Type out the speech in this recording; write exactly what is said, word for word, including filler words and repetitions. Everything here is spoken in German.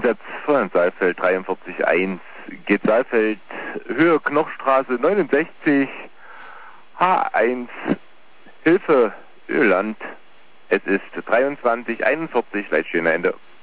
Einsatz von Saalfeld dreiundvierzig eins. Geht Saalfeld, Höhe Knochstraße neunundsechzig, H eins, Hilfe, Öland. Es ist dreiundzwanzig einundvierzig, Leitstehen Ende.